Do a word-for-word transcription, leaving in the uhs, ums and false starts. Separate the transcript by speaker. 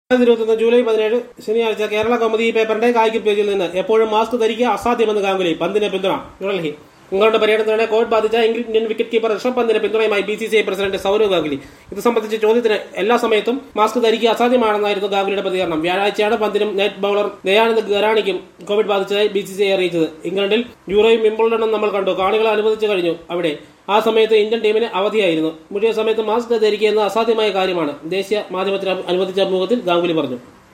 Speaker 1: ഇരുപത്തൊന്ന് ജൂലൈ പതിനേഴ് ശനിയാഴ്ച കേരള കൗമുദി പേപ്പറിന്റെ കായിക പേജിൽ നിന്ന് എപ്പോഴും മാസ്ക് ധരിക്കുക അസാധ്യമെന്ന് ഗാംഗുലി, പന്തിന് പിന്തുണ. ന്യൂഡൽഹി. ഇംഗ്ലണ്ട് പര്യടനത്തിനിടെ കോവിഡ് ബാധിച്ച ഇന്ത്യൻ വിക്കറ്റ് കീപ്പർ ഋഷഭ് പന്തിന് പിന്തുണയുമായി B C C I president Sourav Ganguly. ഇത് സംബന്ധിച്ച ചോദ്യത്തിന് എല്ലാ സമയത്തും മാസ്ക് ധരിക്കുക അസാധ്യമാണെന്നായിരുന്നു ഗാംഗുലിയുടെ പ്രതികരണം. വ്യാഴാഴ്ചയാണ് പന്തിനും നെറ്റ് ബൌളർ ദയാനന്ദ് ഗരാണിക്കും കോവിഡ് ബാധിച്ചതായി ബി സി സി ഐ അറിയിച്ചത്. ഇംഗ്ലണ്ടിൽ യൂറോയും വിംബിൾഡണും നമ്മൾ കണ്ടു, കാണികളെ അനുവദിച്ചു കഴിഞ്ഞു. അവിടെ ആ സമയത്ത് ഇന്ത്യൻ ടീമിന് അവധിയായിരുന്നു. മുഴുവൻ സമയത്ത് മാസ്ക് ധരിക്കുക എന്നത് അസാധ്യമായ കാര്യമാണ്, ദേശീയ മാധ്യമത്തിന് അനുവദിച്ച അഭിമുഖത്തിൽ ഗാംഗുലി പറഞ്ഞു.